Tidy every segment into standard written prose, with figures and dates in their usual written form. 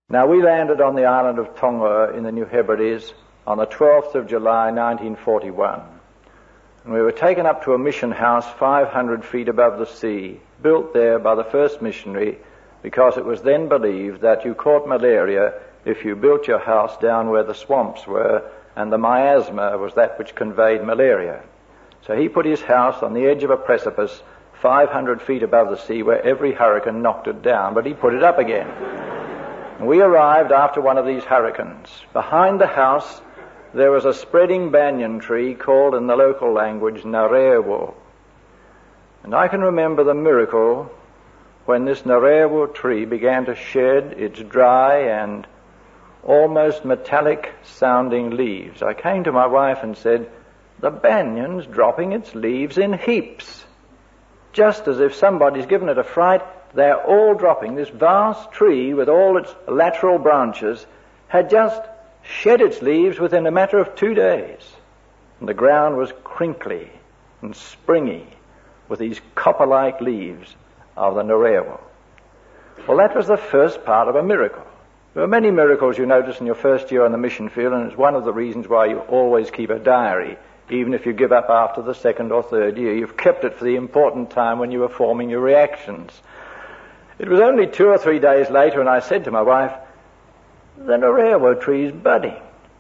Now, we landed on the island of Tonga in the New Hebrides on the 12th of July 1941. And we were taken up to a mission house 500 feet above the sea, built there by the first missionary, because it was then believed that you caught malaria if you built your house down where the swamps were, and the miasma was that which conveyed malaria. So he put his house on the edge of a precipice 500 feet above the sea where every hurricane knocked it down, but he put it up again. We arrived after one of these hurricanes. Behind the house there was a spreading banyan tree called in the local language Narewo. And I can remember the miracle when this Narewo tree began to shed its dry and almost metallic sounding leaves. I came to my wife and said, "The banyan's dropping its leaves in heaps." Just as if somebody's given it a fright, they're all dropping. This vast tree with all its lateral branches had just shed its leaves within a matter of 2 days. And the ground was crinkly and springy with these copper-like leaves of the Narewo. Well, that was the first part of a miracle. There are many miracles you notice in your first year on the mission field, and it's one of the reasons why you always keep a diary. Even if you give up after the second or third year, you've kept it for the important time when you were forming your reactions. It was only 2 or 3 days later, and I said to my wife, "The Narewo tree's budding.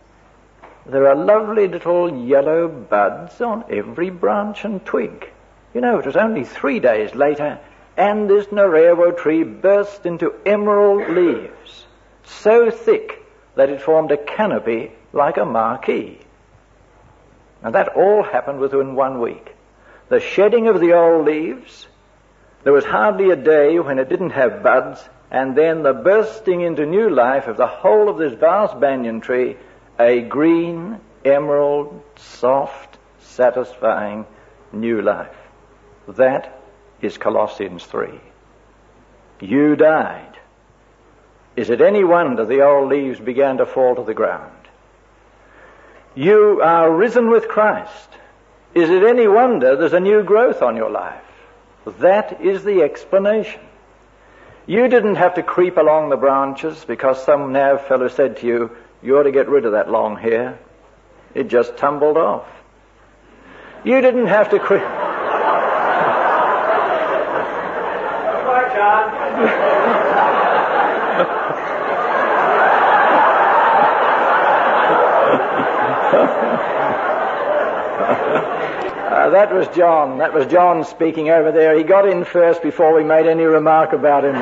There are lovely little yellow buds on every branch and twig." You know, it was only 3 days later, and this Narewo tree burst into emerald leaves, so thick that it formed a canopy like a marquee. And that all happened within 1 week. The shedding of the old leaves, there was hardly a day when it didn't have buds, and then the bursting into new life of the whole of this vast banyan tree, a green, emerald, soft, satisfying new life. That is Colossians 3. You died. Is it any wonder the old leaves began to fall to the ground? You are risen with Christ. Is it any wonder there's a new growth on your life? That is the explanation. You didn't have to creep along the branches because some nav fellow said to you, "You ought to get rid of that long hair." It just tumbled off. You didn't have to creep... That was John. That was John speaking over there. He got in first before we made any remark about him.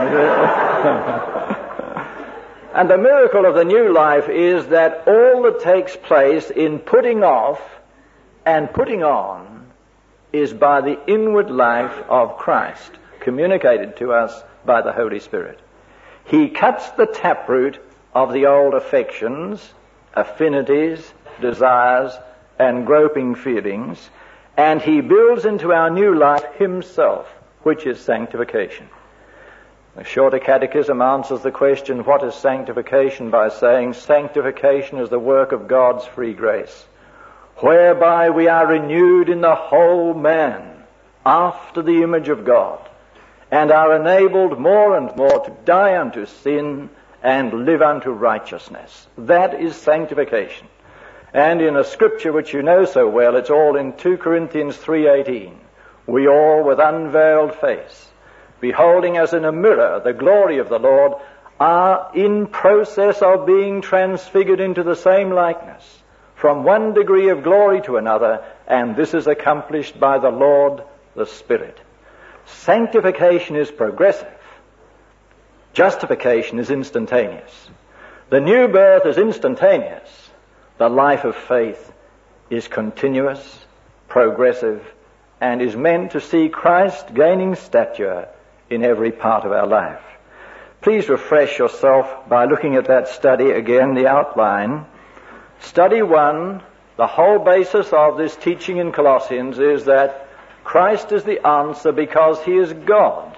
And the miracle of the new life is that all that takes place in putting off and putting on is by the inward life of Christ, communicated to us by the Holy Spirit. He cuts the taproot of the old affections, affinities, desires, and groping feelings, and he builds into our new life himself, which is sanctification. The Shorter Catechism answers the question, what is sanctification, by saying, sanctification is the work of God's free grace, whereby we are renewed in the whole man after the image of God, and are enabled more and more to die unto sin and live unto righteousness. That is sanctification. And in a scripture which you know so well, it's all in 2 Corinthians 3:18. We all with unveiled face, beholding as in a mirror the glory of the Lord, are in process of being transfigured into the same likeness, from one degree of glory to another, and this is accomplished by the Lord, the Spirit. Sanctification is progressive. Justification is instantaneous. The new birth is instantaneous. The life of faith is continuous, progressive, and is meant to see Christ gaining stature in every part of our life. Please refresh yourself by looking at that study again, the outline. Study 1, the whole basis of this teaching in Colossians is that Christ is the answer because he is God.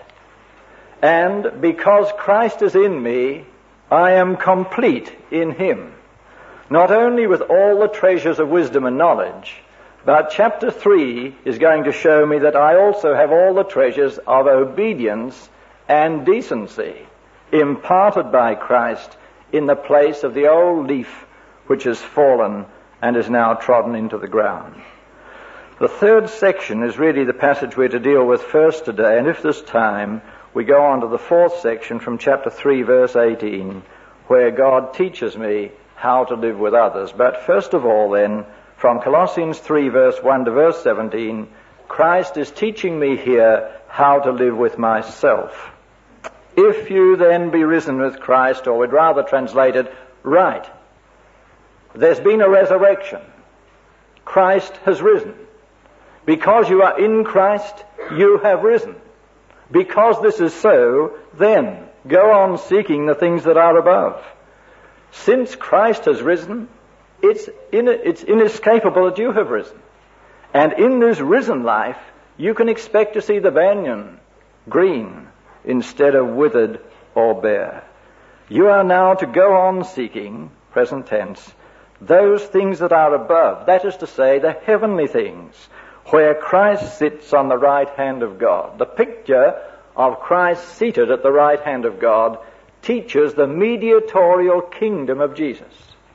And because Christ is in me, I am complete in him. Not only with all the treasures of wisdom and knowledge, but chapter 3 is going to show me that I also have all the treasures of obedience and decency imparted by Christ in the place of the old leaf which has fallen and is now trodden into the ground. The third section is really the passage we're to deal with first today, and if there's time, we go on to the fourth section from chapter 3, verse 18, where God teaches me how to live with others. But first of all then, from Colossians 3, verse 1 to verse 17, Christ is teaching me here how to live with myself. If you then be risen with Christ, or we'd rather translate it, right. There's been a resurrection. Christ has risen. Because you are in Christ, you have risen. Because this is so, then go on seeking the things that are above. Since Christ has risen, it's inescapable that you have risen. And in this risen life, you can expect to see the banyan green instead of withered or bare. You are now to go on seeking, present tense, those things that are above, that is to say, the heavenly things, where Christ sits on the right hand of God. The picture of Christ seated at the right hand of God teaches the mediatorial kingdom of Jesus.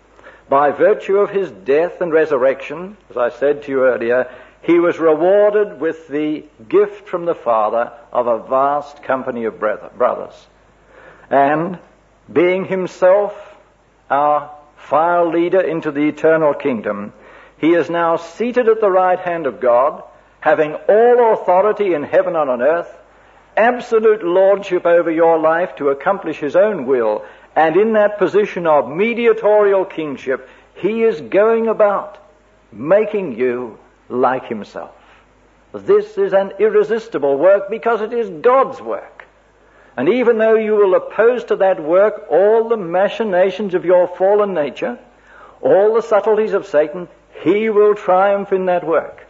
By virtue of his death and resurrection, as I said to you earlier, he was rewarded with the gift from the Father of a vast company of brothers. And being himself our file leader into the eternal kingdom, he is now seated at the right hand of God, having all authority in heaven and on earth, absolute lordship over your life to accomplish his own will, and in that position of mediatorial kingship, he is going about making you like himself. This is an irresistible work because it is God's work. And even though you will oppose to that work all the machinations of your fallen nature, all the subtleties of Satan, he will triumph in that work.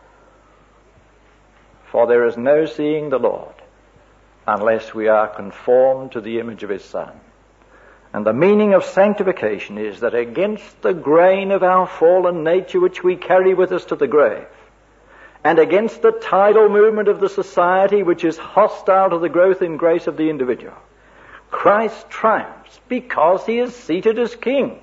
For there is no seeing the Lord unless we are conformed to the image of his Son. And the meaning of sanctification is that against the grain of our fallen nature which we carry with us to the grave, and against the tidal movement of the society which is hostile to the growth in grace of the individual, Christ triumphs because he is seated as King.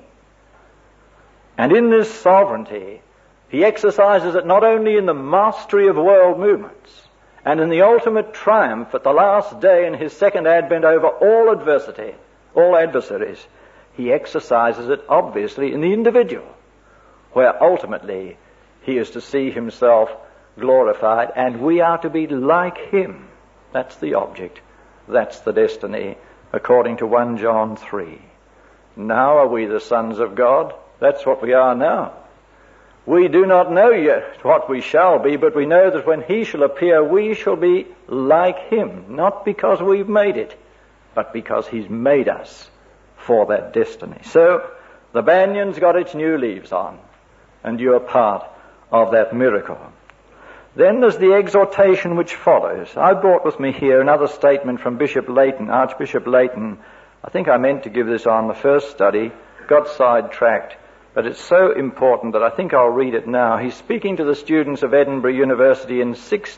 And in this sovereignty, he exercises it not only in the mastery of world movements, and in the ultimate triumph at the last day in his second advent over all adversity, all adversaries, he exercises it obviously in the individual, where ultimately he is to see himself glorified, and we are to be like him. That's the object. That's the destiny, according to 1 John 3. Now are we the sons of God? That's what we are now. We do not know yet what we shall be, but we know that when he shall appear, we shall be like him, not because we've made it, but because he's made us for that destiny. So, the banyan's got its new leaves on, and you're part of that miracle. Then there's the exhortation which follows. I brought with me here another statement from Bishop Layton, Archbishop Layton. I think I meant to give this on the first study, got sidetracked, but it's so important that I think I'll read it now. He's speaking to the students of Edinburgh University in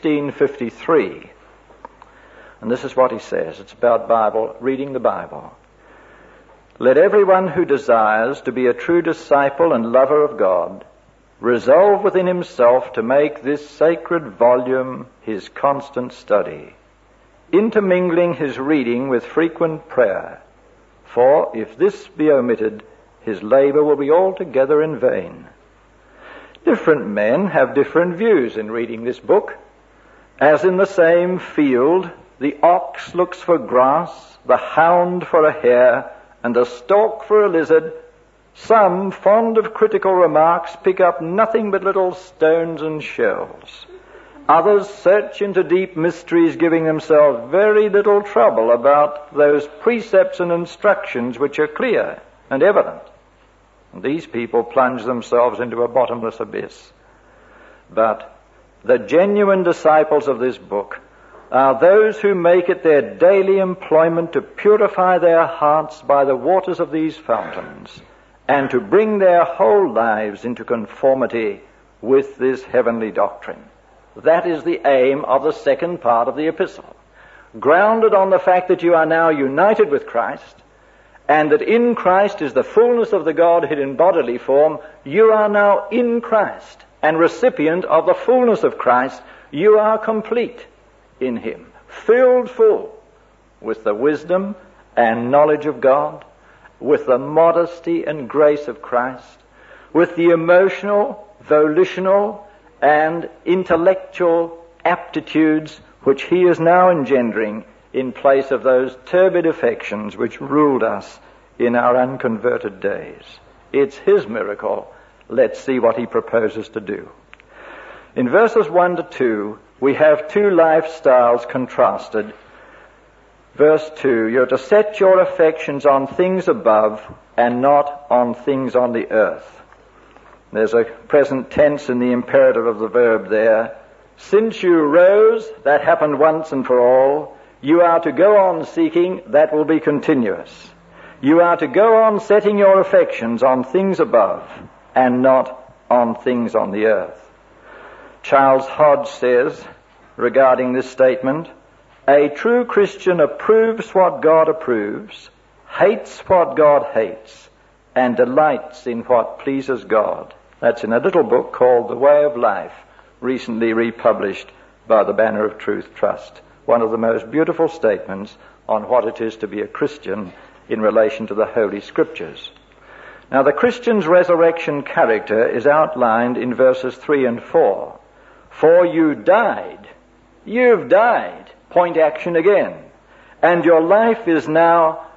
1653. And this is what he says. It's about reading the Bible. Let everyone who desires to be a true disciple and lover of God resolve within himself to make this sacred volume his constant study, intermingling his reading with frequent prayer. For if this be omitted, his labor will be altogether in vain. Different men have different views in reading this book. As in the same field, the ox looks for grass, the hound for a hare, and the stork for a lizard, some, fond of critical remarks, pick up nothing but little stones and shells. Others search into deep mysteries, giving themselves very little trouble about those precepts and instructions which are clear and evident. And these people plunge themselves into a bottomless abyss. But the genuine disciples of this book are those who make it their daily employment to purify their hearts by the waters of these fountains, and to bring their whole lives into conformity with this heavenly doctrine. That is the aim of the second part of the epistle. Grounded on the fact that you are now united with Christ, and that in Christ is the fullness of the Godhead in bodily form, you are now in Christ and recipient of the fullness of Christ. You are complete in him, filled full with the wisdom and knowledge of God, with the modesty and grace of Christ, with the emotional, volitional, and intellectual aptitudes which he is now engendering in place of those turbid affections which ruled us in our unconverted days. It's his miracle. Let's see what he proposes to do. In verses 1 to 2, we have two lifestyles contrasted. Verse 2, you're to set your affections on things above and not on things on the earth. There's a present tense in the imperative of the verb there. Since you rose, that happened once and for all, you are to go on seeking, that will be continuous. You are to go on setting your affections on things above and not on things on the earth. Charles Hodge says, regarding this statement, a true Christian approves what God approves, hates what God hates, and delights in what pleases God. That's in a little book called The Way of Life, recently republished by the Banner of Truth Trust. One of the most beautiful statements on what it is to be a Christian in relation to the Holy Scriptures. Now, the Christian's resurrection character is outlined in verses 3 and 4. For you died. You've died. Point action again. And your life is now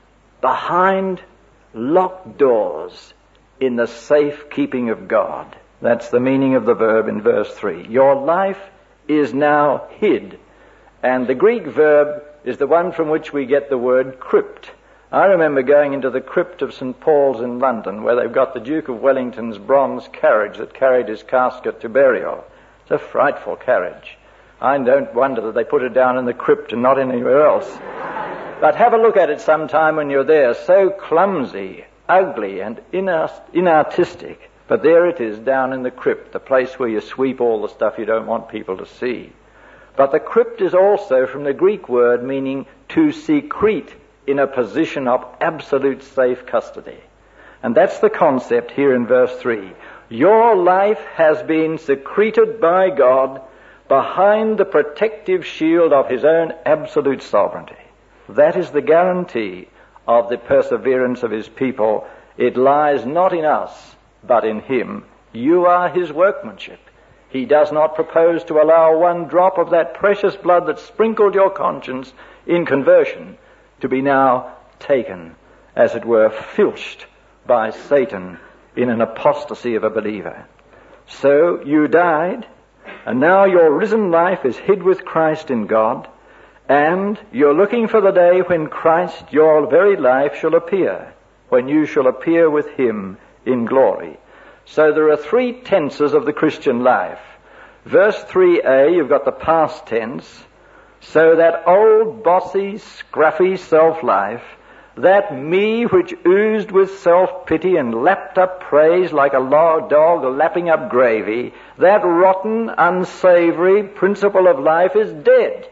behind locked doors in the safe keeping of God. That's the meaning of the verb in verse 3. Your life is now hid. And the Greek verb is the one from which we get the word crypt. I remember going into the crypt of St. Paul's in London, where they've got the Duke of Wellington's bronze carriage that carried his casket to burial. It's a frightful carriage. I don't wonder that they put it down in the crypt and not anywhere else. But have a look at it sometime when you're there. So clumsy, ugly, and inartistic. But there it is down in the crypt, the place where you sweep all the stuff you don't want people to see. But the crypt is also from the Greek word meaning to secrete in a position of absolute safe custody. And that's the concept here in verse 3. Your life has been secreted by God behind the protective shield of his own absolute sovereignty. That is the guarantee of the perseverance of his people. It lies not in us, but in him. You are his workmanship. He does not propose to allow one drop of that precious blood that sprinkled your conscience in conversion to be now taken, as it were, filched by Satan in an apostasy of a believer. So you died, and now your risen life is hid with Christ in God, and you're looking for the day when Christ, your very life, shall appear, when you shall appear with him in glory. So there are three tenses of the Christian life. Verse 3a, you've got the past tense. So that old, bossy, scruffy self-life, that me which oozed with self-pity and lapped up praise like a dog lapping up gravy, that rotten, unsavory principle of life is dead.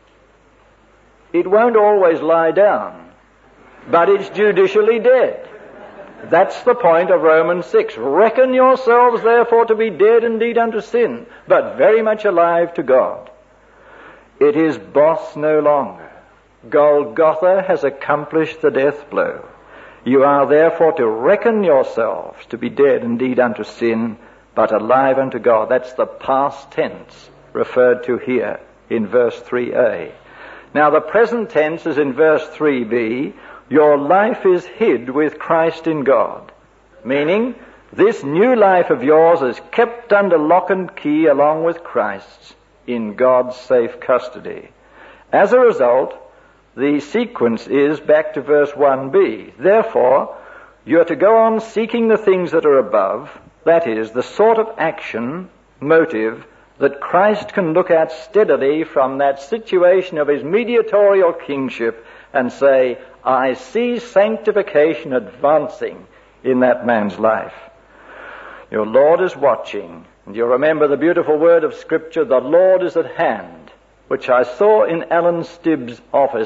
It won't always lie down, but it's judicially dead. That's the point of Romans 6. Reckon yourselves therefore to be dead indeed unto sin, but very much alive to God. It is boss no longer. Golgotha has accomplished the death blow. You are therefore to reckon yourselves to be dead indeed unto sin, but alive unto God. That's the past tense referred to here in verse 3a. Now the present tense is in verse 3b. Your life is hid with Christ in God. Meaning, this new life of yours is kept under lock and key along with Christ's in God's safe custody. As a result, the sequence is back to verse 1b. Therefore, you're to go on seeking the things that are above, that is, the sort of action, motive, that Christ can look at steadily from that situation of his mediatorial kingship and say, I see sanctification advancing in that man's life. Your Lord is watching. And you'll remember the beautiful word of Scripture, the Lord is at hand, which I saw in Alan Stibb's office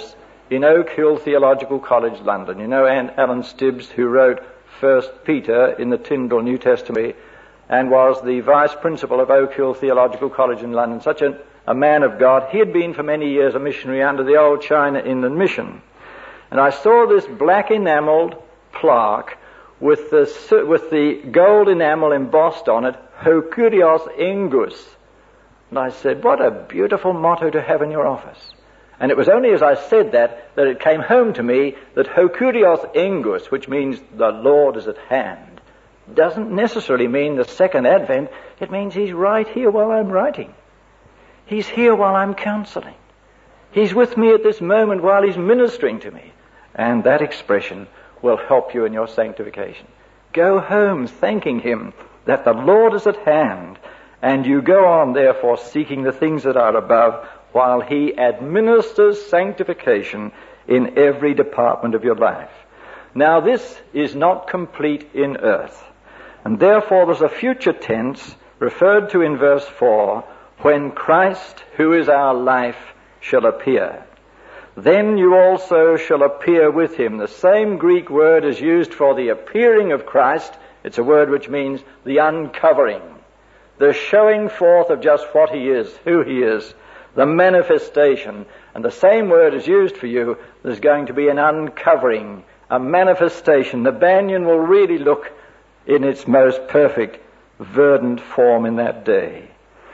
in Oak Hill Theological College, London. You know Alan Stibbs, who wrote 1 Peter in the Tyndale New Testament and was the vice principal of Oak Hill Theological College in London. Such a man of God. He had been for many years a missionary under the old China Inland Mission. And I saw this black enameled plaque with the gold enamel embossed on it, Ho Kurios Engus. And I said, what a beautiful motto to have in your office. And it was only as I said that it came home to me that Ho Kurios Engus, which means the Lord is at hand, doesn't necessarily mean the second advent. It means he's right here while I'm writing. He's here while I'm counseling. He's with me at this moment while he's ministering to me. And that expression will help you in your sanctification. Go home thanking him that the Lord is at hand, and you go on therefore seeking the things that are above while he administers sanctification in every department of your life. Now this is not complete in earth, and therefore there's a future tense referred to in verse 4, when Christ, who is our life, shall appear. Then you also shall appear with him. The same Greek word is used for the appearing of Christ. It's a word which means the uncovering, the showing forth of just what he is, who he is, the manifestation. And the same word is used for you. There's going to be an uncovering, a manifestation. The banyan will really look in its most perfect, verdant form in that day.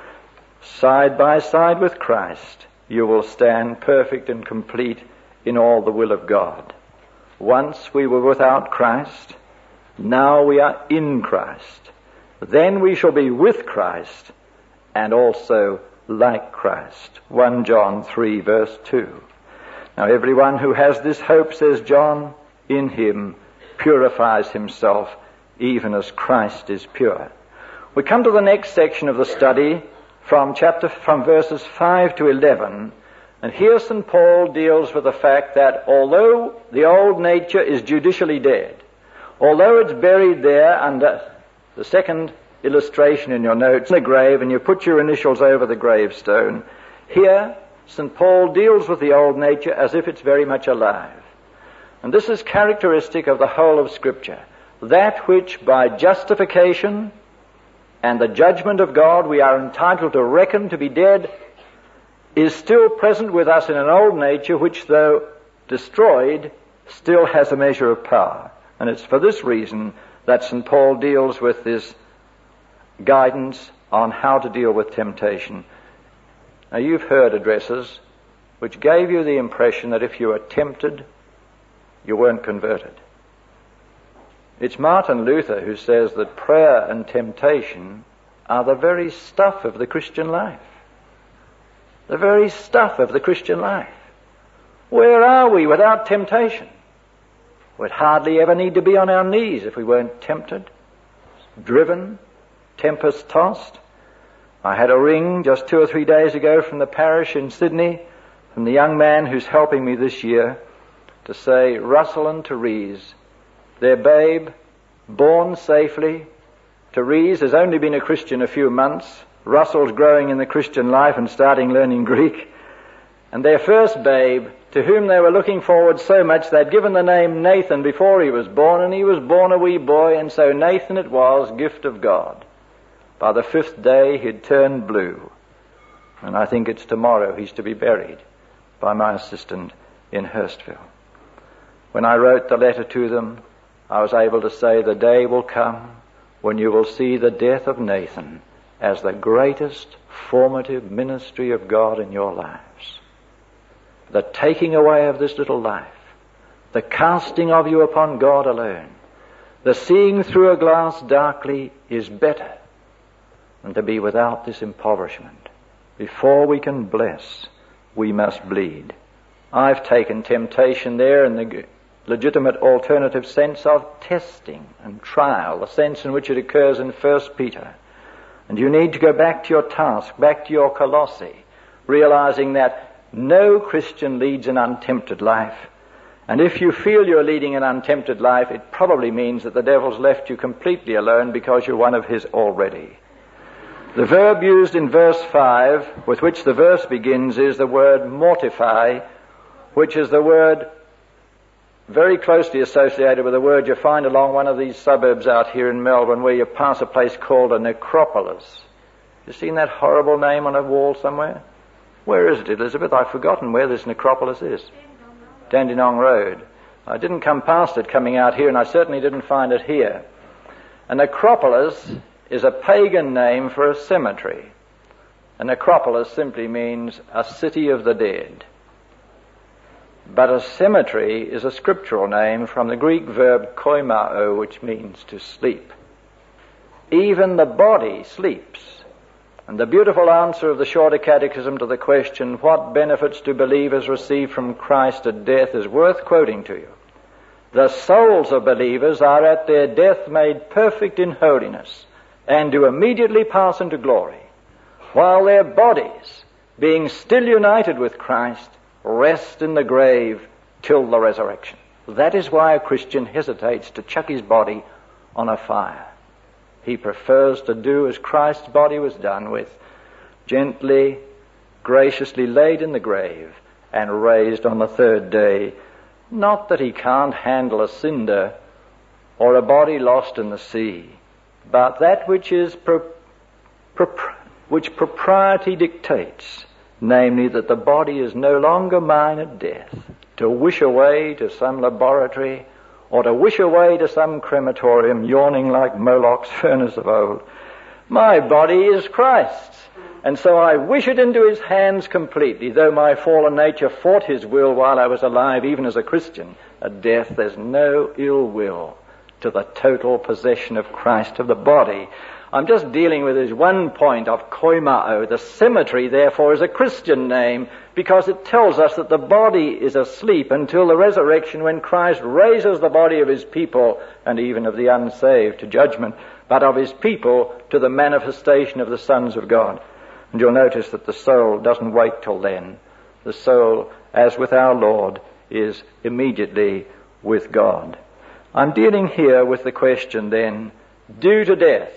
Side by side with Christ, you will stand perfect and complete in all the will of God. Once we were without Christ, now we are in Christ. Then we shall be with Christ and also like Christ. 1 John 3 verse 2. Now everyone who has this hope, says John, in him purifies himself even as Christ is pure. We come to the next section of the study from verses 5 to 11, and here St. Paul deals with the fact that although the old nature is judicially dead, although it's buried there under the second illustration in your notes, in a grave, and you put your initials over the gravestone, here St. Paul deals with the old nature as if it's very much alive. And this is characteristic of the whole of Scripture. That which by justification and the judgment of God we are entitled to reckon to be dead is still present with us in an old nature which, though destroyed, still has a measure of power. And it's for this reason that St. Paul deals with this guidance on how to deal with temptation. Now you've heard addresses which gave you the impression that if you were tempted, you weren't converted. It's Martin Luther who says that prayer and temptation are the very stuff of the Christian life. The very stuff of the Christian life. Where are we without temptation? We'd hardly ever need to be on our knees if we weren't tempted, driven, tempest-tossed. I had a ring just 2 or 3 days ago from the parish in Sydney, from the young man who's helping me this year, to say, Russell and Therese, their babe, born safely. Therese has only been a Christian a few months. Russell's growing in the Christian life and starting learning Greek. And their first babe, to whom they were looking forward so much, they'd given the name Nathan before he was born, and he was born a wee boy, and so Nathan it was, gift of God. By the 5th day he'd turned blue. And I think it's tomorrow he's to be buried by my assistant in Hurstville. When I wrote the letter to them, I was able to say the day will come when you will see the death of Nathan as the greatest formative ministry of God in your lives. The taking away of this little life, the casting of you upon God alone, the seeing through a glass darkly is better than to be without this impoverishment. Before we can bless, we must bleed. I've taken temptation there in the legitimate alternative sense of testing and trial, the sense in which it occurs in 1 Peter. And you need to go back to your task, back to your Colossae, realizing that no Christian leads an untempted life. And if you feel you're leading an untempted life, it probably means that the devil's left you completely alone because you're one of his already. The verb used in verse 5, with which the verse begins, is the word mortify, which is the word very closely associated with a word you find along one of these suburbs out here in Melbourne where you pass a place called a necropolis. You seen that horrible name on a wall somewhere? Where is it, Elizabeth? I've forgotten where this necropolis is. Dandenong Road. I didn't come past it coming out here, and I certainly didn't find it here. A necropolis is a pagan name for a cemetery. A necropolis simply means a city of the dead. But a cemetery is a scriptural name from the Greek verb koimao, which means to sleep. Even the body sleeps. And the beautiful answer of the Shorter Catechism to the question, what benefits do believers receive from Christ at death, is worth quoting to you. The souls of believers are at their death made perfect in holiness and do immediately pass into glory, while their bodies, being still united with Christ, rest in the grave till the resurrection. That is why a Christian hesitates to chuck his body on a fire. He prefers to do as Christ's body was done with, gently, graciously laid in the grave and raised on the third day. Not that he can't handle a cinder or a body lost in the sea, but that which is which propriety dictates, namely that the body is no longer mine at death, to wish away to some laboratory or to wish away to some crematorium yawning like Moloch's furnace of old. My body is Christ's, and so I wish it into his hands completely, though my fallen nature fought his will while I was alive, even as a Christian. At death there's no ill will to the total possession of Christ of the body. I'm just dealing with this one point of koimao. The cemetery, therefore, is a Christian name because it tells us that the body is asleep until the resurrection, when Christ raises the body of his people, and even of the unsaved, to judgment, but of his people to the manifestation of the sons of God. And you'll notice that the soul doesn't wait till then. The soul, as with our Lord, is immediately with God. I'm dealing here with the question then, due to death.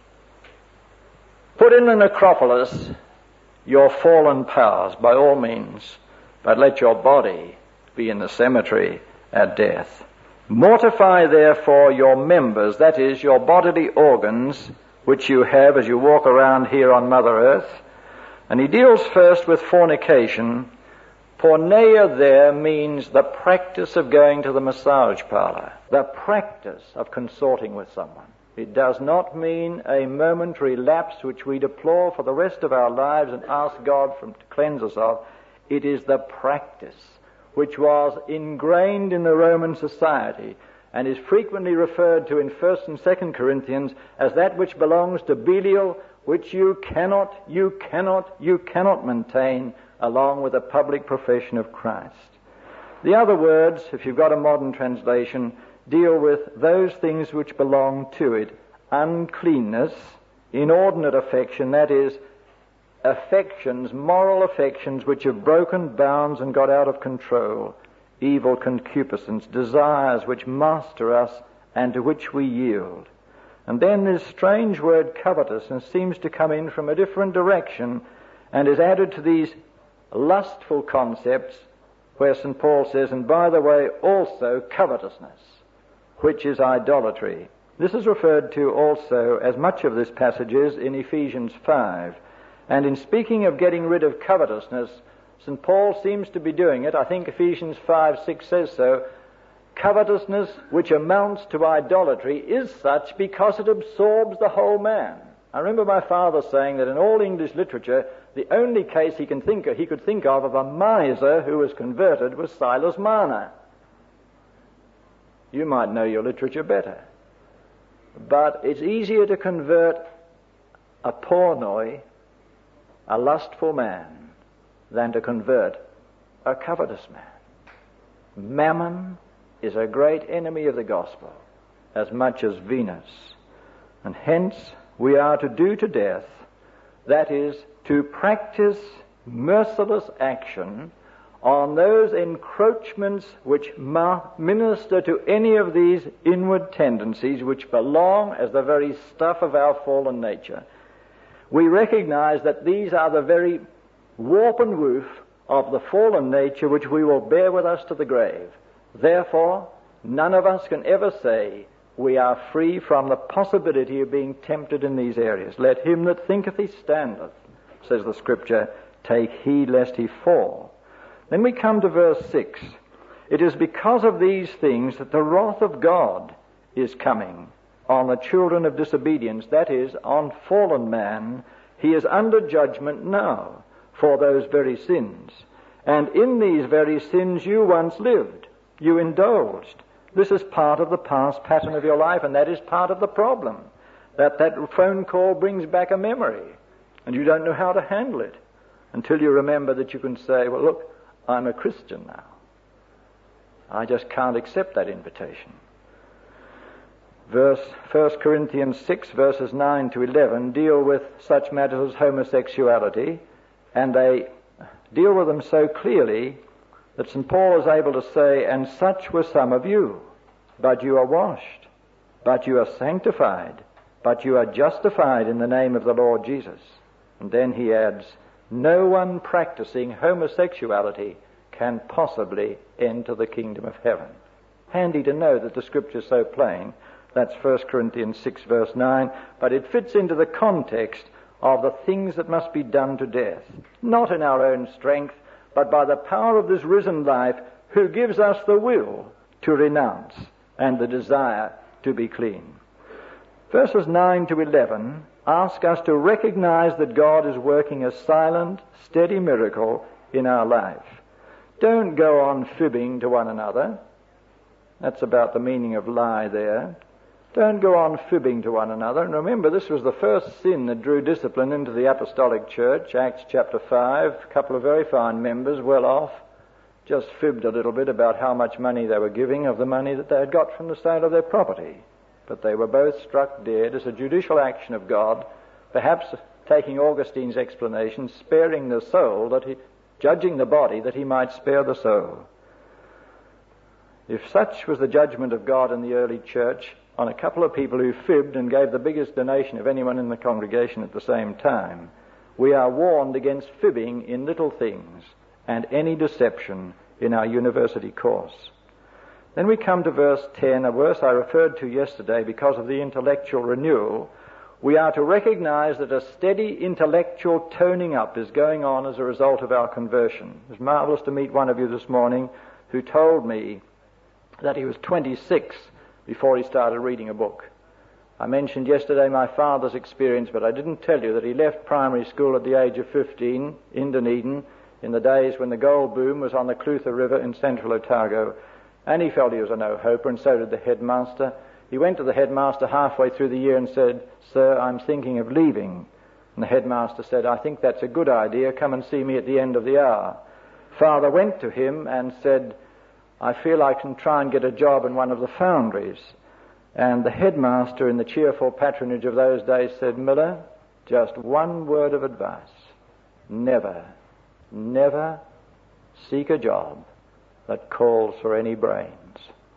Put in the necropolis your fallen powers, by all means, but let your body be in the cemetery at death. Mortify, therefore, your members, that is, your bodily organs, which you have as you walk around here on Mother Earth. And he deals first with fornication. Porneia there means the practice of going to the massage parlor, the practice of consorting with someone. It does not mean a momentary lapse which we deplore for the rest of our lives and ask God to cleanse us of. It is the practice which was ingrained in the Roman society and is frequently referred to in 1 and 2 Corinthians as that which belongs to Belial, which you cannot maintain along with the public profession of Christ. The other words, if you've got a modern translation, deal with those things which belong to it. Uncleanness, inordinate affection, that is, affections, moral affections which have broken bounds and got out of control. Evil concupiscence, desires which master us and to which we yield. And then this strange word covetousness seems to come in from a different direction and is added to these lustful concepts where St. Paul says, and by the way, also covetousness, which is idolatry. This is referred to also, as much of this passage is, in Ephesians 5. And in speaking of getting rid of covetousness, St. Paul seems to be doing it. I think Ephesians 5:6 says so. Covetousness, which amounts to idolatry, is such because it absorbs the whole man. I remember my father saying that in all English literature, the only case he could think of a miser who was converted was Silas Marner. You might know your literature better. But it's easier to convert a pornoi, a lustful man, than to convert a covetous man. Mammon is a great enemy of the gospel, as much as Venus. And hence we are to do to death, that is, to practice merciless action on those encroachments which minister to any of these inward tendencies which belong as the very stuff of our fallen nature. We recognize that these are the very warp and woof of the fallen nature which we will bear with us to the grave. Therefore, none of us can ever say we are free from the possibility of being tempted in these areas. Let him that thinketh he standeth, says the Scripture, take heed lest he fall. Then we come to verse 6. It is because of these things that the wrath of God is coming on the children of disobedience, that is, on fallen man. He is under judgment now for those very sins. And in these very sins you once lived, you indulged. This is part of the past pattern of your life, and that is part of the problem. That phone call brings back a memory, and you don't know how to handle it until you remember that you can say, well, look, I'm a Christian now. I just can't accept that invitation. 1 Corinthians 6, verses 9 to 11, deal with such matters as homosexuality, and they deal with them so clearly that St. Paul is able to say, and such were some of you, but you are washed, but you are sanctified, but you are justified in the name of the Lord Jesus. And then he adds, no one practicing homosexuality can possibly enter the kingdom of heaven. Handy to know that the Scripture is so plain. That's 1 Corinthians 6, verse 9, but it fits into the context of the things that must be done to death, not in our own strength, but by the power of this risen life, who gives us the will to renounce and the desire to be clean. Verses 9 to 11 ask us to recognize that God is working a silent, steady miracle in our life. Don't go on fibbing to one another. That's about the meaning of lie there. Don't go on fibbing to one another. And remember, this was the first sin that drew discipline into the apostolic church. Acts chapter 5, a couple of very fine members, well off, just fibbed a little bit about how much money they were giving of the money that they had got from the sale of their property. But they were both struck dead as a judicial action of God, perhaps taking Augustine's explanation, sparing the soul, judging the body that he might spare the soul. If such was the judgment of God in the early church on a couple of people who fibbed and gave the biggest donation of anyone in the congregation at the same time, we are warned against fibbing in little things and any deception in our university course. Then we come to verse 10, a verse I referred to yesterday because of the intellectual renewal. We are to recognize that a steady intellectual toning up is going on as a result of our conversion. It was marvelous to meet one of you this morning who told me that he was 26 before he started reading a book. I mentioned yesterday my father's experience, but I didn't tell you that he left primary school at the age of 15 in Dunedin in the days when the gold boom was on the Clutha River in central Otago, and he felt he was a no-hoper, and so did the headmaster. He went to the headmaster halfway through the year and said, "Sir, I'm thinking of leaving." And the headmaster said, "I think that's a good idea. Come and see me at the end of the hour." Father went to him and said, "I feel I can try and get a job in one of the foundries." And the headmaster, in the cheerful patronage of those days, said, "Miller, just one word of advice. Never, never seek a job that calls for any brains."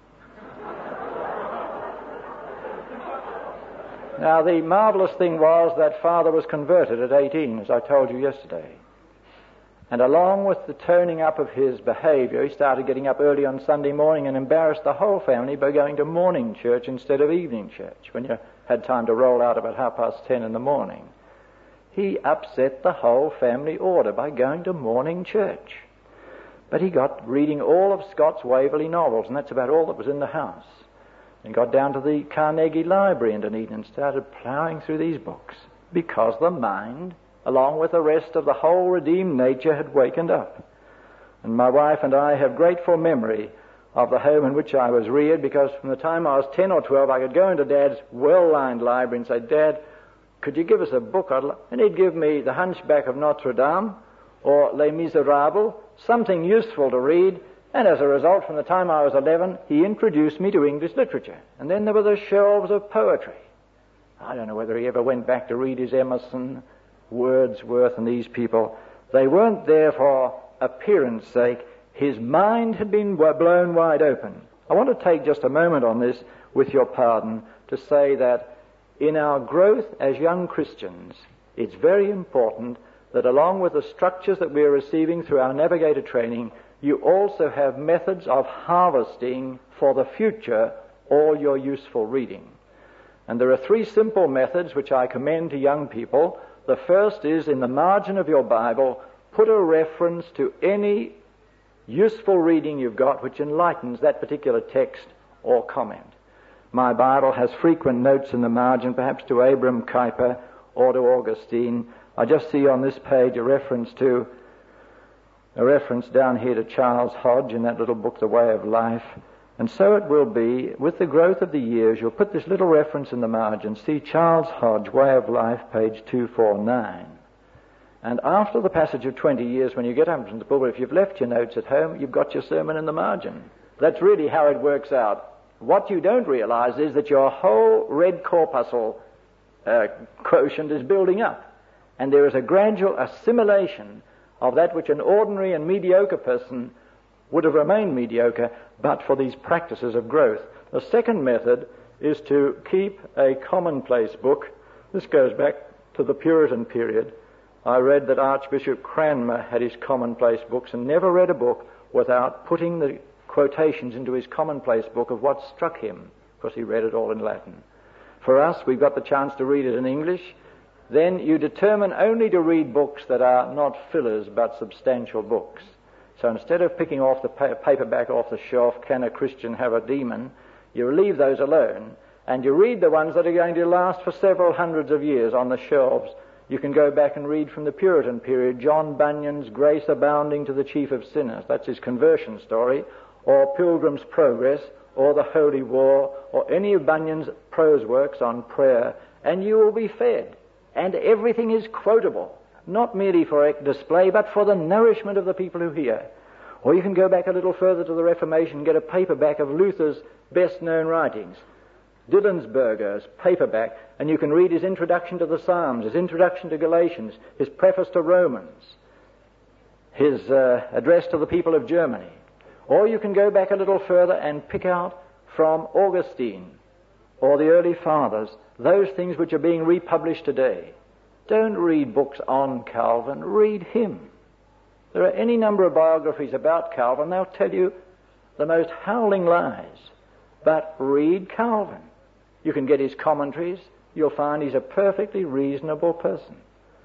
Now, the marvelous thing was that father was converted at 18, as I told you yesterday. And along with the toning up of his behavior, he started getting up early on Sunday morning and embarrassed the whole family by going to morning church instead of evening church, when you had time to roll out about 10:30 in the morning. He upset the whole family order by going to morning church. But he got reading all of Scott's Waverley novels, and that's about all that was in the house. And got down to the Carnegie Library in Dunedin and started ploughing through these books, because the mind, along with the rest of the whole redeemed nature, had wakened up. And my wife and I have grateful memory of the home in which I was reared, because from the time I was 10 or 12, I could go into Dad's well-lined library and say, "Dad, could you give us a book?" And he'd give me The Hunchback of Notre Dame or Les Miserables, something useful to read. And as a result, from the time I was 11, he introduced me to English literature. And then there were the shelves of poetry. I don't know whether he ever went back to read his Emerson, Wordsworth, and these people. They weren't there for appearance sake. His mind had been blown wide open. I want to take just a moment on this, with your pardon, to say that in our growth as young Christians, it's very important that along with the structures that we are receiving through our navigator training, you also have methods of harvesting for the future all your useful reading. And there are 3 simple methods which I commend to young people. The first is, in the margin of your Bible, put a reference to any useful reading you've got which enlightens that particular text or comment. My Bible has frequent notes in the margin, perhaps to Abram Kuyper or to Augustine. I just see on this page a reference down here to Charles Hodge in that little book, The Way of Life. And so it will be, with the growth of the years, you'll put this little reference in the margin. See Charles Hodge, Way of Life, page 249. And after the passage of 20 years, when you get up into the pulpit, if you've left your notes at home, you've got your sermon in the margin. That's really how it works out. What you don't realize is that your whole red corpuscle quotient is building up. And there is a gradual assimilation of that which an ordinary and mediocre person would have remained mediocre but for these practices of growth. The second method is to keep a commonplace book. This goes back to the Puritan period. I read that Archbishop Cranmer had his commonplace books and never read a book without putting the quotations into his commonplace book of what struck him, because he read it all in Latin. For us, we've got the chance to read it in English. Then you determine only to read books that are not fillers but substantial books. So instead of picking off the paperback off the shelf, Can a Christian Have a Demon?, you leave those alone and you read the ones that are going to last for several hundreds of years on the shelves. You can go back and read from the Puritan period, John Bunyan's Grace Abounding to the Chief of Sinners. That's his conversion story. Or Pilgrim's Progress, or The Holy War, or any of Bunyan's prose works on prayer, and you will be fed. And everything is quotable, not merely for display, but for the nourishment of the people who hear. Or you can go back a little further to the Reformation and get a paperback of Luther's best-known writings, Dillensberger's paperback, and you can read his introduction to the Psalms, his introduction to Galatians, his preface to Romans, his address to the people of Germany. Or you can go back a little further and pick out from Augustine or the early fathers those things which are being republished today. Don't read books on Calvin, read him. There are any number of biographies about Calvin, they'll tell you the most howling lies. But read Calvin. You can get his commentaries, you'll find he's a perfectly reasonable person.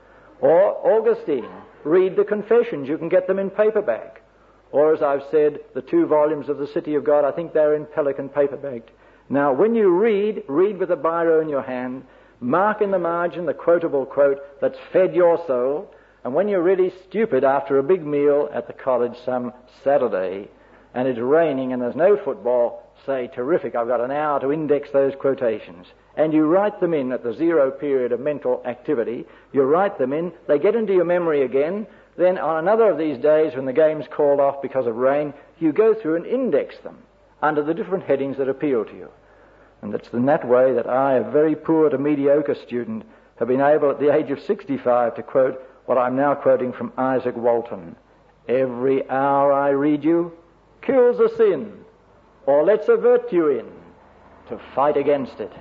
Or Augustine, read the Confessions, you can get them in paperback. Or, as I've said, the 2 volumes of the City of God, I think they're in Pelican paperback. Now, when you read with a biro in your hand, mark in the margin the quotable quote that's fed your soul, and when you're really stupid after a big meal at the college some Saturday, and it's raining and there's no football, say, terrific, I've got an hour to index those quotations. And you write them in at the 0 period of mental activity. You write them in, they get into your memory again. Then on another of these days when the game's called off because of rain, you go through and index them under the different headings that appeal to you. And it's in that way that I, a very poor to mediocre student, have been able at the age of 65 to quote what I'm now quoting from Isaac Walton. Every hour I read you kills a sin, or lets a virtue in, to fight against it.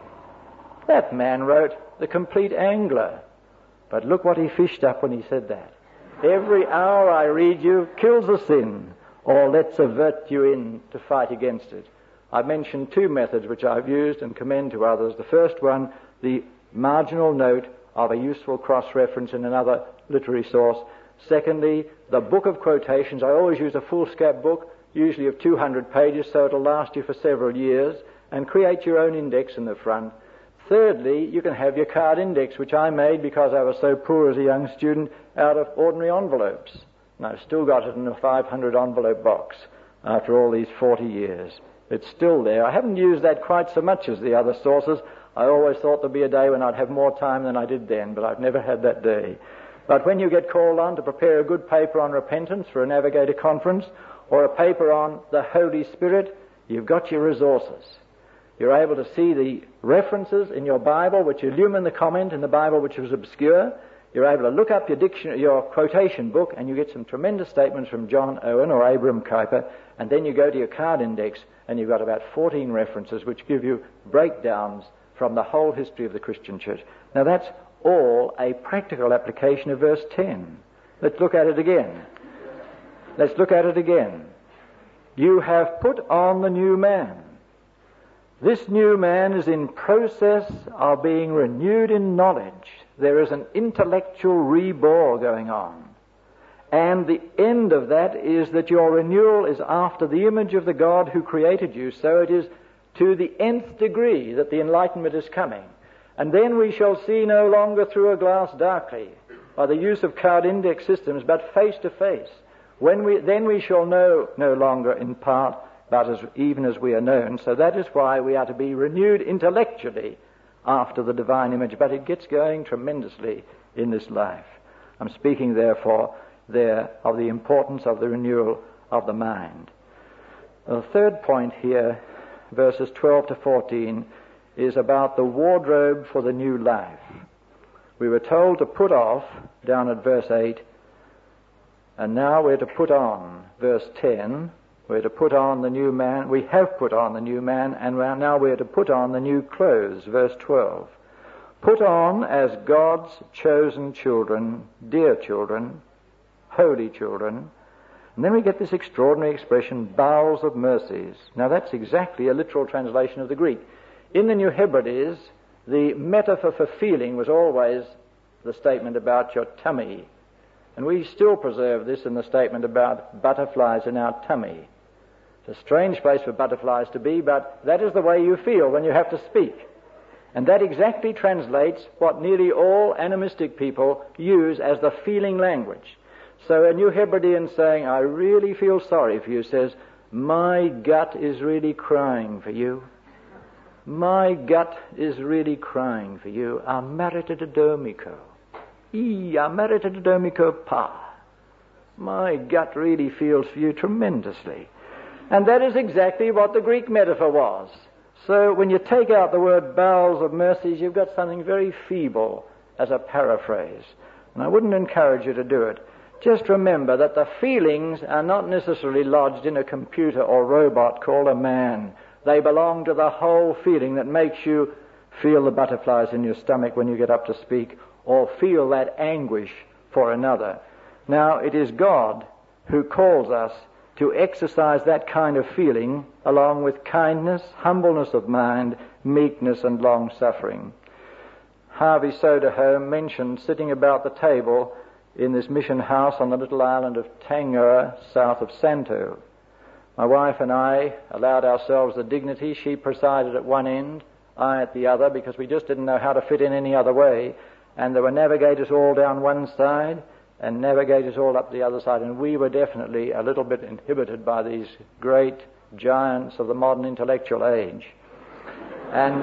That man wrote The Complete Angler. But look what he fished up when he said that. Every hour I read you kills a sin, or lets a virtue in, to fight against it. I've mentioned 2 methods which I've used and commend to others. The first one, the marginal note of a useful cross-reference in another literary source. Secondly, the book of quotations. I always use a foolscap book, usually of 200 pages, so it'll last you for several years, and create your own index in the front. Thirdly, you can have your card index, which I made because I was so poor as a young student, out of ordinary envelopes. And I've still got it in a 500 envelope box after all these 40 years. It's still there. I haven't used that quite so much as the other sources. I always thought there'd be a day when I'd have more time than I did then, but I've never had that day. But when you get called on to prepare a good paper on repentance for a Navigator conference, or a paper on the Holy Spirit, you've got your resources. You're able to see the references in your Bible which illumine the comment in the Bible which was obscure. You're able to look up your quotation book, and you get some tremendous statements from John Owen or Abram Kuyper, and then you go to your card index and you've got about 14 references which give you breakdowns from the whole history of the Christian church. Now that's all a practical application of verse 10. Let's look at it again. Let's look at it again. You have put on the new man. This new man is in process of being renewed in knowledge. There is an intellectual rebore going on. And the end of that is that your renewal is after the image of the God who created you. So it is to the nth degree that the enlightenment is coming. And then we shall see no longer through a glass darkly, by the use of cloud index systems, but face to face. Then we shall know no longer in part, but even as we are known. So that is why we are to be renewed intellectually after the divine image. But it gets going tremendously in this life. I'm speaking, therefore, there of the importance of the renewal of the mind. The third point here, verses 12 to 14, is about the wardrobe for the new life. We were told to put off, down at verse 8, and now we're to put on, verse 10, we're to put on the new man. We have put on the new man, and now we're to put on the new clothes, verse 12. Put on as God's chosen children, dear children, holy children. And then we get this extraordinary expression, bowels of mercies. Now that's exactly a literal translation of the Greek. In the New Hebrides, the metaphor for feeling was always the statement about your tummy. And we still preserve this in the statement about butterflies in our tummy. It's a strange place for butterflies to be, but that is the way you feel when you have to speak. And that exactly translates what nearly all animistic people use as the feeling language. So a New Hebridean saying, I really feel sorry for you, says, my gut is really crying for you. My gut is really crying for you. Amaritadomiko. Amaritadomiko pa. My gut really feels for you tremendously. And that is exactly what the Greek metaphor was. So when you take out the word bowels of mercies, you've got something very feeble as a paraphrase. And I wouldn't encourage you to do it. Just remember that the feelings are not necessarily lodged in a computer or robot called a man. They belong to the whole feeling that makes you feel the butterflies in your stomach when you get up to speak, or feel that anguish for another. Now, it is God who calls us to exercise that kind of feeling along with kindness, humbleness of mind, meekness and long-suffering. Harvey Soderholm mentioned sitting about the table in this mission house on the little island of Tangier, south of Santo. My wife and I allowed ourselves the dignity. She presided at one end, I at the other, because we just didn't know how to fit in any other way. And there were navigators all down one side and navigators all up the other side. And we were definitely a little bit inhibited by these great giants of the modern intellectual age. And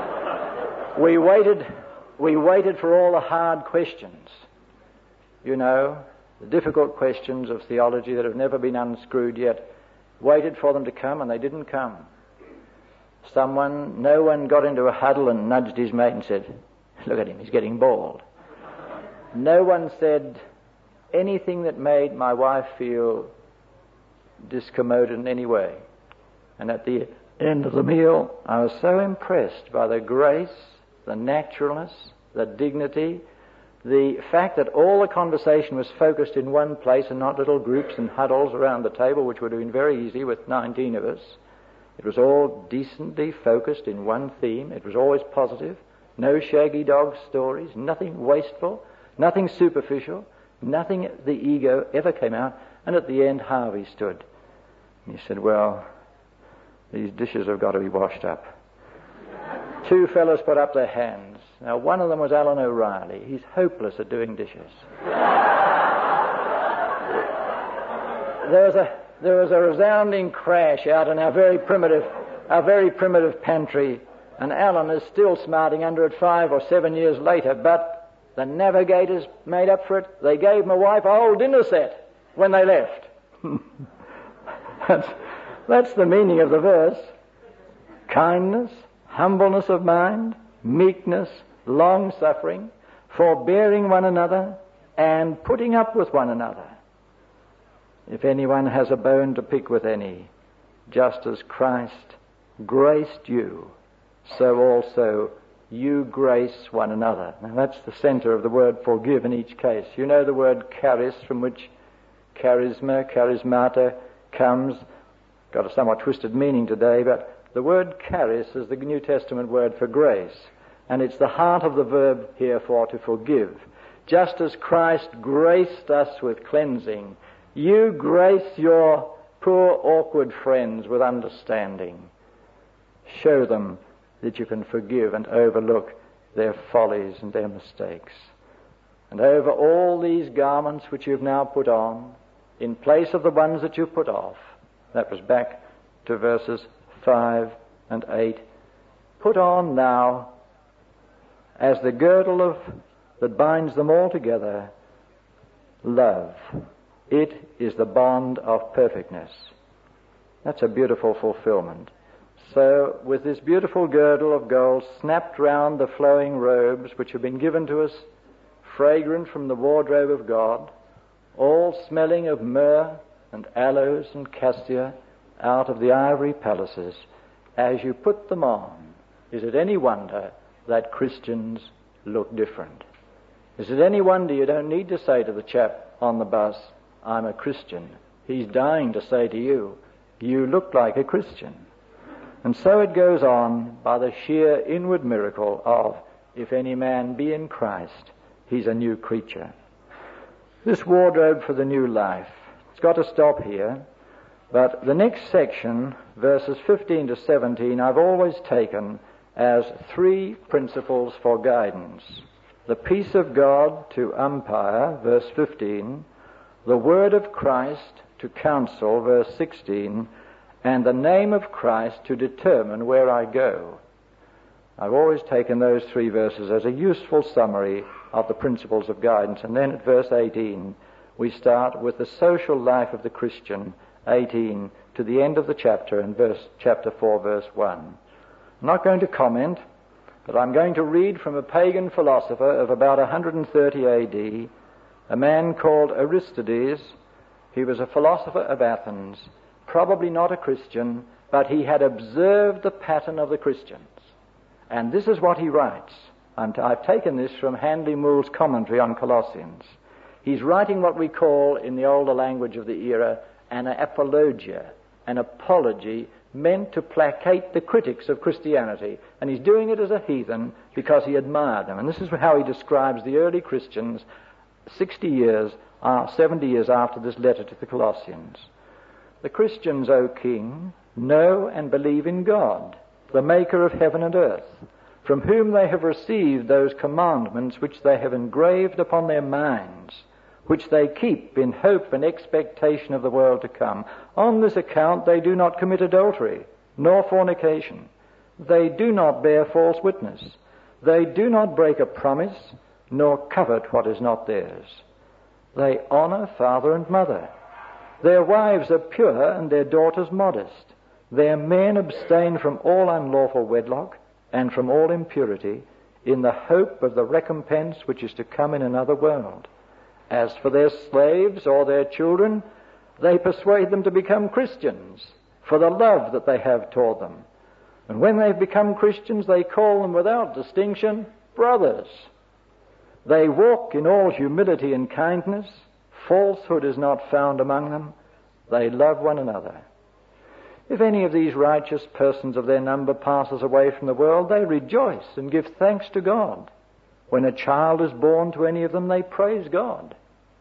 we waited for all the hard questions. You know, the difficult questions of theology that have never been unscrewed yet. Waited for them to come, and they didn't come. No one got into a huddle and nudged his mate and said, look at him, he's getting bald. No one said anything that made my wife feel discommoded in any way. And at the end of the meal, I was so impressed by the grace, the naturalness, the dignity, the fact that all the conversation was focused in one place and not little groups and huddles around the table, which were doing very easy with 19 of us. It was all decently focused in one theme. It was always positive. No shaggy dog stories, nothing wasteful, nothing superficial, nothing the ego ever came out. And at the end, Harvey stood. And he said, well, these dishes have got to be washed up. Two fellows put up their hands. Now, one of them was Alan O'Reilly. He's hopeless at doing dishes. There was a resounding crash out in our very primitive pantry, and Alan is still smarting under it 5 or 7 years later, but the navigators made up for it. They gave my wife a whole dinner set when they left. That's the meaning of the verse. Kindness, humbleness of mind, meekness, long-suffering, forbearing one another, and putting up with one another. If anyone has a bone to pick with any, just as Christ graced you, so also you grace one another. Now that's the center of the word forgive in each case. You know the word charis, from which charismata comes. Got a somewhat twisted meaning today, but the word charis is the New Testament word for grace. And it's the heart of the verb here for to forgive. Just as Christ graced us with cleansing, you grace your poor, awkward friends with understanding. Show them that you can forgive and overlook their follies and their mistakes. And over all these garments which you've now put on, in place of the ones that you put off, that was back to verses 5 and 8, put on now, as the girdle that binds them all together, love. It is the bond of perfectness. That's a beautiful fulfillment. So, with this beautiful girdle of gold snapped round the flowing robes which have been given to us, fragrant from the wardrobe of God, all smelling of myrrh and aloes and cassia out of the ivory palaces, as you put them on, is it any wonder that Christians look different? Is it any wonder you don't need to say to the chap on the bus, I'm a Christian? He's dying to say to you, you look like a Christian. And so it goes on by the sheer inward miracle of, if any man be in Christ, he's a new creature. This wardrobe for the new life. It's got to stop here. But the next section, verses 15 to 17, I've always taken as three principles for guidance. The peace of God to umpire, verse 15, the word of Christ to counsel, verse 16, and the name of Christ to determine where I go. I've always taken those three verses as a useful summary of the principles of guidance. And then at verse 18, we start with the social life of the Christian, 18 to the end of the chapter, in chapter 4, verse 1. I'm not going to comment, but I'm going to read from a pagan philosopher of about 130 A.D., a man called Aristides. He was a philosopher of Athens, probably not a Christian, but he had observed the pattern of the Christians. And this is what he writes. I've taken this from Handley Moore's commentary on Colossians. He's writing what we call, in the older language of the era, an apologia, an apology meant to placate the critics of Christianity. And he's doing it as a heathen because he admired them. And this is how he describes the early Christians 70 years after this letter to the Colossians. The Christians, O King, know and believe in God, the maker of heaven and earth, from whom they have received those commandments which they have engraved upon their minds, which they keep in hope and expectation of the world to come. On this account they do not commit adultery, nor fornication. They do not bear false witness. They do not break a promise, nor covet what is not theirs. They honor father and mother. Their wives are pure and their daughters modest. Their men abstain from all unlawful wedlock and from all impurity, in the hope of the recompense which is to come in another world. As for their slaves or their children, they persuade them to become Christians for the love that they have toward them. And when they've become Christians, they call them without distinction brothers. They walk in all humility and kindness. Falsehood is not found among them. They love one another. If any of these righteous persons of their number passes away from the world, they rejoice and give thanks to God. When a child is born to any of them, they praise God.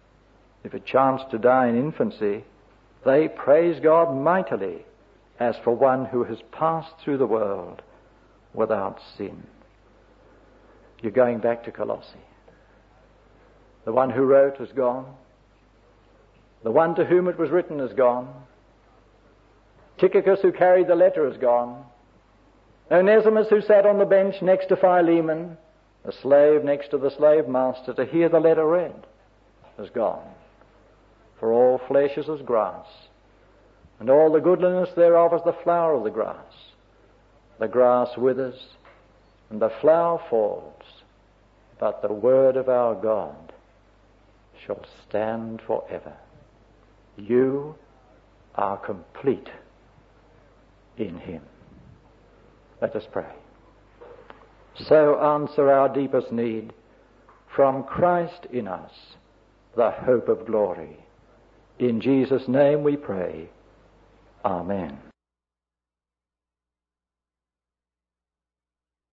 If it chanced to die in infancy, they praise God mightily, as for one who has passed through the world without sin. You're going back to Colossae. The one who wrote is gone. The one to whom it was written is gone. Tychicus, who carried the letter, is gone. Onesimus, who sat on the bench next to Philemon, a slave next to the slave master, to hear the letter read, is gone. For all flesh is as grass, and all the goodliness thereof is the flower of the grass. The grass withers, and the flower falls, but the word of our God shall stand forever. You are complete in Him. Let us pray. so answer our deepest need from Christ in us, the hope of glory. In Jesus' name we pray. Amen.